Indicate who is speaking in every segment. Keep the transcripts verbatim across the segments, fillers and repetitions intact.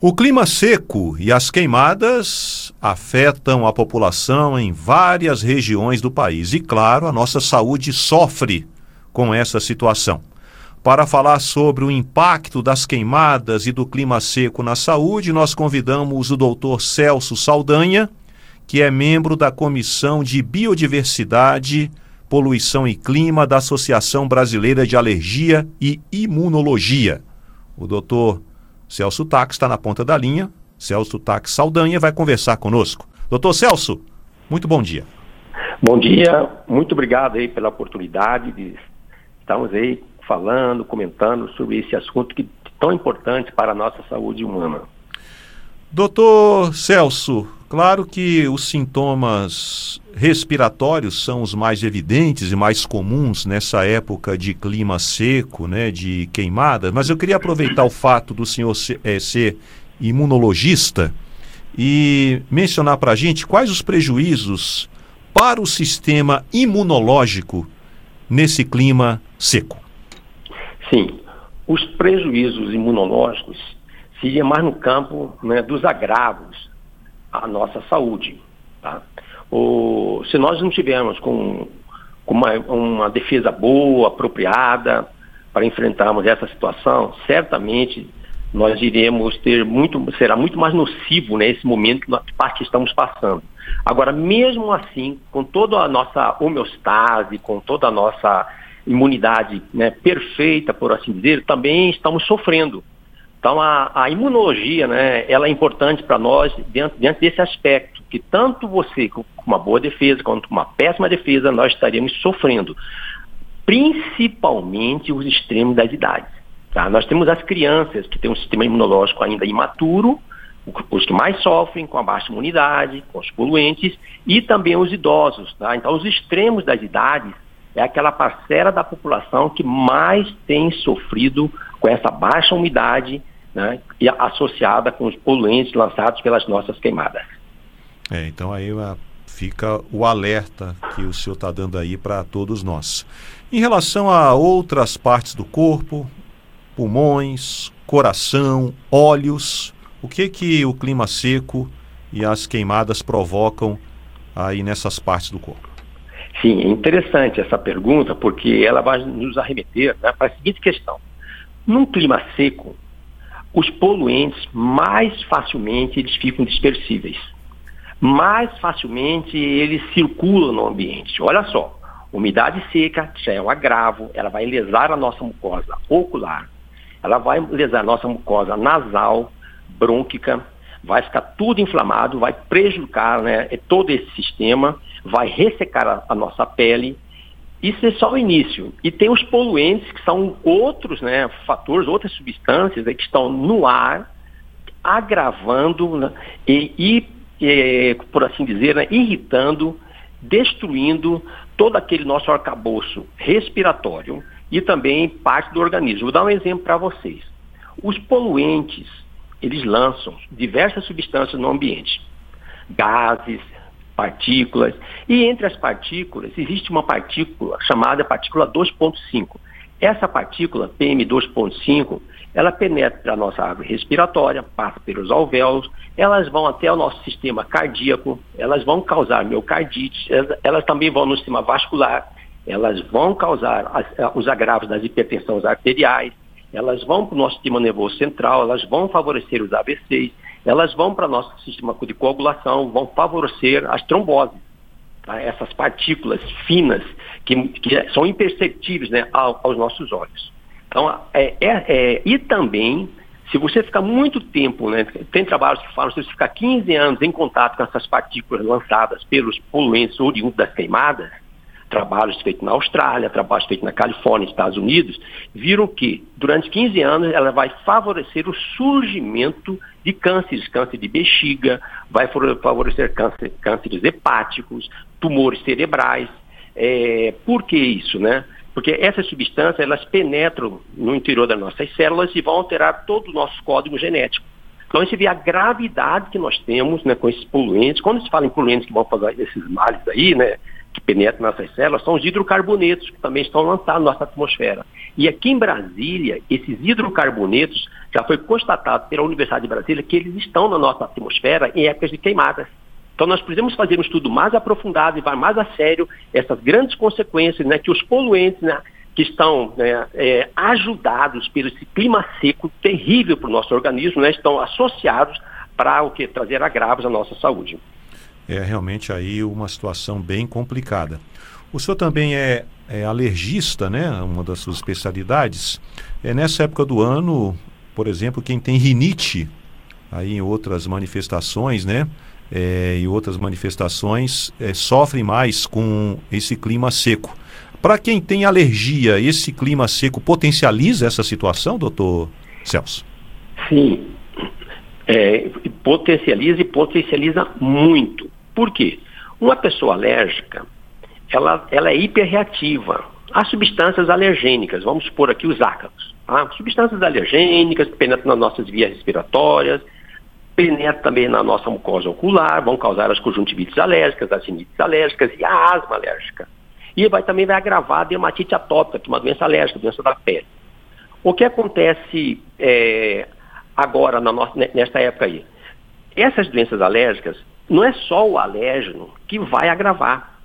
Speaker 1: O clima seco e as queimadas afetam a população em várias regiões do país e, claro, a nossa saúde sofre com essa situação. Para falar sobre o impacto das queimadas e do clima seco na saúde, nós convidamos o doutor Celso Saldanha, que é membro da Comissão de Biodiversidade, Poluição e Clima da Associação Brasileira de Alergia e Imunologia. O doutor Celso Taques está na ponta da linha. Celso Taques Saldanha vai conversar conosco. Doutor Celso, muito bom dia.
Speaker 2: Bom dia, muito obrigado aí pela oportunidade de estarmos aí falando, comentando sobre esse assunto que é tão importante para a nossa saúde humana.
Speaker 1: Doutor Celso, claro que os sintomas respiratórios são os mais evidentes e mais comuns nessa época de clima seco, né, de queimadas, mas eu queria aproveitar o fato do senhor ser, é, ser imunologista e mencionar para a gente quais os prejuízos para o sistema imunológico nesse clima seco.
Speaker 2: Sim, os prejuízos imunológicos seriam mais no campo, né, dos agravos à nossa saúde. Tá? O, se nós não tivermos com, com uma, uma defesa boa, apropriada, para enfrentarmos essa situação, certamente nós iremos ter muito, será muito mais nocivo nesse momento que estamos passando. Agora, mesmo assim, com toda a nossa homeostase, com toda a nossa imunidade, né, perfeita, por assim dizer, também estamos sofrendo. Então, a, a imunologia, né, ela é importante para nós dentro, dentro desse aspecto, que tanto você com uma boa defesa quanto uma péssima defesa, nós estaríamos sofrendo, principalmente os extremos das idades. Tá? Nós temos as crianças que têm um sistema imunológico ainda imaturo, os que mais sofrem com a baixa imunidade, com os poluentes, e também os idosos. Tá? Então, os extremos das idades é aquela parcela da população que mais tem sofrido com essa baixa umidade, né, e associada com os poluentes lançados pelas nossas queimadas.
Speaker 1: É, então aí uh, fica o alerta que o senhor está dando aí para todos nós. Em relação a outras partes do corpo, pulmões, coração, olhos, o que que o clima seco e as queimadas provocam aí nessas partes do corpo?
Speaker 2: Sim, é interessante essa pergunta, porque ela vai nos arremeter, né, para a seguinte questão. Num clima seco, os poluentes mais facilmente eles ficam dispersíveis. Mais facilmente eles circulam no ambiente. Olha só, umidade seca já é um agravo, ela vai lesar a nossa mucosa ocular, ela vai lesar a nossa mucosa nasal, brônquica, vai ficar tudo inflamado, vai prejudicar, né, todo esse sistema, vai ressecar a, a nossa pele. Isso é só o início. E tem os poluentes, que são outros, né, fatores, outras substâncias, né, que estão no ar, agravando, né, e, e, e, por assim dizer, né, irritando, destruindo todo aquele nosso arcabouço respiratório e também parte do organismo. Vou dar um exemplo para vocês. Os poluentes, eles lançam diversas substâncias no ambiente. Gases, partículas, e entre as partículas existe uma partícula chamada partícula dois ponto cinco. Essa partícula, P M dois ponto cinco, ela penetra a nossa árvore respiratória, passa pelos alvéolos, elas vão até o nosso sistema cardíaco, elas vão causar miocardite, elas, elas também vão no sistema vascular, elas vão causar as, os agravos das hipertensões arteriais, elas vão para o nosso sistema nervoso central, elas vão favorecer os A V Cs, elas vão para o nosso sistema de coagulação, vão favorecer as tromboses. Tá? Essas partículas finas que, que são imperceptíveis, né, aos, aos nossos olhos. Então, é, é, é, e também, se você ficar muito tempo, né, tem trabalhos que falam, se você ficar quinze anos em contato com essas partículas lançadas pelos poluentes oriundos das queimadas, trabalhos feitos na Austrália, trabalhos feitos na Califórnia, Estados Unidos, viram que durante quinze anos ela vai favorecer o surgimento de cânceres, câncer de bexiga, vai favorecer câncer, cânceres hepáticos, tumores cerebrais. É, por que isso, né? Porque essas substâncias, elas penetram no interior das nossas células e vão alterar todo o nosso código genético. Então, você vê a gravidade que nós temos, né, com esses poluentes. Quando se fala em poluentes que vão fazer esses males aí, né, que penetram nas nossas células, são os hidrocarbonetos, que também estão lançados na nossa atmosfera. E aqui em Brasília, esses hidrocarbonetos já foi constatado pela Universidade de Brasília que eles estão na nossa atmosfera em épocas de queimadas. Então nós precisamos fazer um estudo mais aprofundado e vai mais a sério essas grandes consequências, né, que os poluentes, né, que estão né, é, ajudados pelo esse clima seco terrível para o nosso organismo, né, estão associados para o que trazer agravos à nossa saúde.
Speaker 1: É realmente aí uma situação bem complicada. O senhor também é, é alergista, né? Uma das suas especialidades. É nessa época do ano, por exemplo, quem tem rinite, aí em outras manifestações, né? É, e outras manifestações é, sofrem mais com esse clima seco. Para quem tem alergia, esse clima seco potencializa essa situação, doutor Celso?
Speaker 2: Sim, é, potencializa e potencializa muito. Por quê? Uma pessoa alérgica, ela, ela é hiperreativa às substâncias alergênicas, vamos supor aqui os ácaros. Tá? Substâncias alergênicas que penetram nas nossas vias respiratórias, penetram também na nossa mucosa ocular, vão causar as conjuntivites alérgicas, as rinites alérgicas e a asma alérgica. E vai, também vai agravar a dermatite atópica, que é uma doença alérgica, doença da pele. O que acontece é, agora, na nossa, nesta época aí? Essas doenças alérgicas, não é só o alérgeno que vai agravar.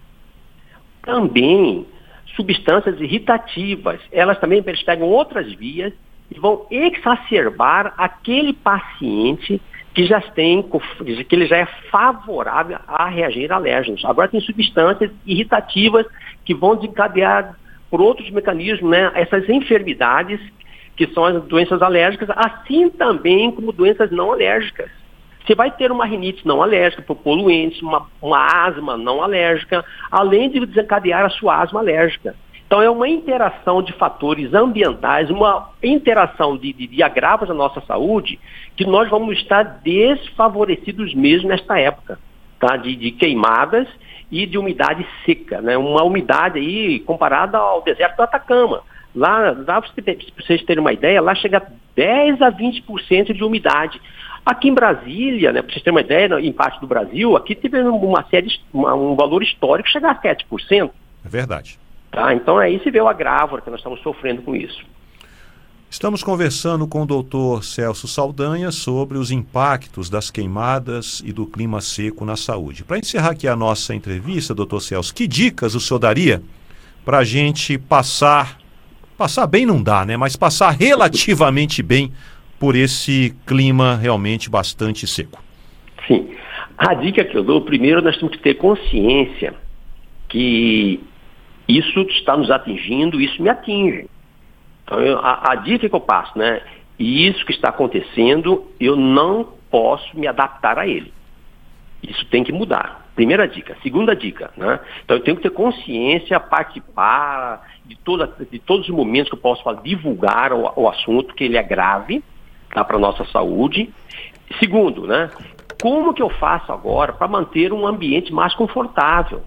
Speaker 2: Também substâncias irritativas, elas também pegam outras vias e vão exacerbar aquele paciente que já tem, que ele já é favorável a reagir a alérgenos. Agora tem substâncias irritativas que vão desencadear por outros mecanismos, né, essas enfermidades que são as doenças alérgicas, assim também como doenças não alérgicas. Você vai ter uma rinite não alérgica por poluentes, uma, uma asma não alérgica, além de desencadear a sua asma alérgica. Então é uma interação de fatores ambientais, uma interação de, de, de agravos na nossa saúde, que nós vamos estar desfavorecidos mesmo nesta época, tá? de, de queimadas e de umidade seca, né? Uma umidade aí comparada ao deserto do Atacama. Lá, lá para vocês terem uma ideia, lá chega a dez a vinte por cento de umidade. Aqui em Brasília, né, para vocês terem uma ideia, em parte do Brasil, aqui teve uma série, uma, um valor histórico que chega a sete por cento.
Speaker 1: É verdade.
Speaker 2: Tá, então aí se vê o agravo que nós estamos sofrendo com isso.
Speaker 1: Estamos conversando com o doutor Celso Saldanha sobre os impactos das queimadas e do clima seco na saúde. Para encerrar aqui a nossa entrevista, doutor Celso, que dicas o senhor daria para a gente passar, passar bem não dá, né? Mas passar relativamente bem por esse clima realmente bastante seco?
Speaker 2: Sim. A dica que eu dou, primeiro nós temos que ter consciência que isso está nos atingindo, isso me atinge. Então, eu, a, a dica que eu passo, né? E isso que está acontecendo, eu não posso me adaptar a ele. Isso tem que mudar. Primeira dica. Segunda dica, né? Então, eu tenho que ter consciência, participar de, toda, de todos os momentos que eu posso falar, divulgar o, o assunto, que ele é grave, tá, para a nossa saúde. Segundo, né? Como que eu faço agora para manter um ambiente mais confortável?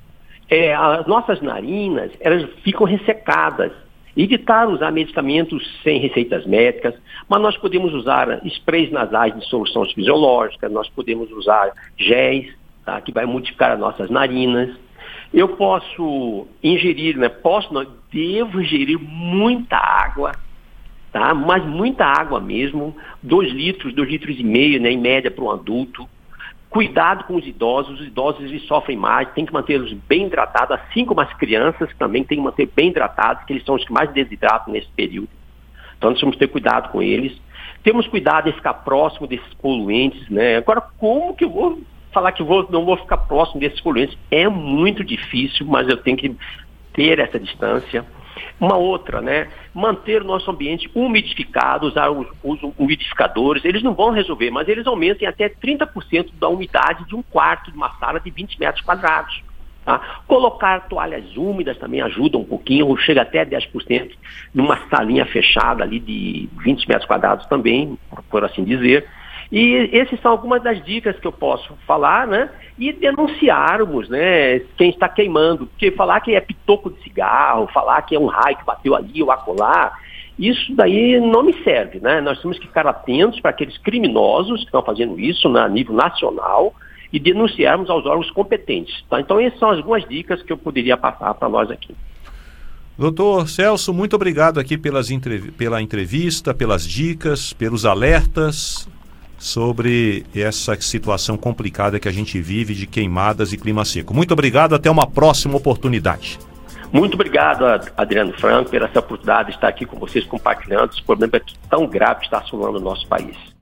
Speaker 2: É, as nossas narinas, elas ficam ressecadas. Evitar usar medicamentos sem receitas médicas, mas nós podemos usar sprays nasais de soluções fisiológicas, nós podemos usar géis, tá, que vai modificar as nossas narinas. Eu posso ingerir, né, posso, não, devo ingerir muita água, tá, mas muita água mesmo, dois litros, dois litros e meio, né, em média para um adulto. Cuidado com os idosos, os idosos eles sofrem mais, tem que mantê-los bem hidratados, assim como as crianças que também tem que manter bem hidratados, que eles são os que mais desidratam nesse período. Então nós temos que ter cuidado com eles. Temos cuidado em ficar próximo desses poluentes, né? Agora, como que eu vou falar que eu vou, não vou ficar próximo desses poluentes? É muito difícil, mas eu tenho que ter essa distância. Uma outra, né? Manter o nosso ambiente umidificado, usar os, os umidificadores, eles não vão resolver, mas eles aumentem até trinta por cento da umidade de um quarto de uma sala de vinte metros quadrados. Tá? Colocar toalhas úmidas também ajuda um pouquinho, chega até dez por cento numa salinha fechada ali de vinte metros quadrados também, por assim dizer. E essas são algumas das dicas que eu posso falar, né? E denunciarmos, né, quem está queimando. Porque falar que é pitoco de cigarro, falar que é um raio que bateu ali ou acolá, isso daí não me serve, né? Nós temos que ficar atentos para aqueles criminosos que estão fazendo isso, né, a nível nacional e denunciarmos aos órgãos competentes. Tá? Então essas são algumas dicas que eu poderia passar para nós aqui.
Speaker 1: Doutor Celso, muito obrigado aqui pelas entrev- pela entrevista, pelas dicas, pelos alertas sobre essa situação complicada que a gente vive de queimadas e clima seco. Muito obrigado, até uma próxima oportunidade.
Speaker 2: Muito obrigado, Adriano Franco, por essa oportunidade de estar aqui com vocês compartilhando esse problema tão grave que está assolando o nosso país.